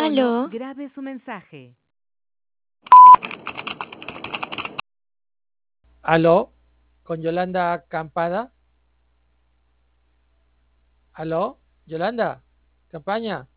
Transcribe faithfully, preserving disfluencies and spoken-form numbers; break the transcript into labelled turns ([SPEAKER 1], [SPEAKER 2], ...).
[SPEAKER 1] tono,
[SPEAKER 2] ¿Aló?
[SPEAKER 1] grabe su mensaje.
[SPEAKER 3] ¿Aló? ¿Con Yolanda Campada? ¿Aló? ¿Yolanda? ¿Campaña?